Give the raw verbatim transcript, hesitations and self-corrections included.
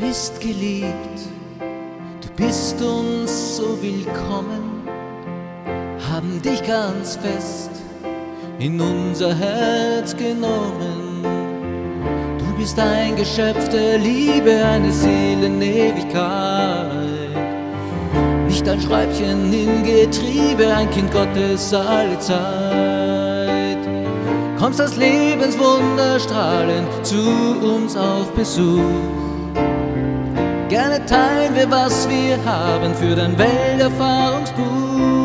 bist geliebt, du bist uns so willkommen, haben dich ganz fest in unser Herz genommen. Du bist ein Geschöpf der Liebe, eine Seelenewigkeit, nicht ein Schreibchen im Getriebe, ein Kind Gottes alle Zeit. Kommst als Lebenswunder strahlend zu uns auf Besuch. Gerne teilen wir, was wir haben, für dein Welterfahrungsbuch.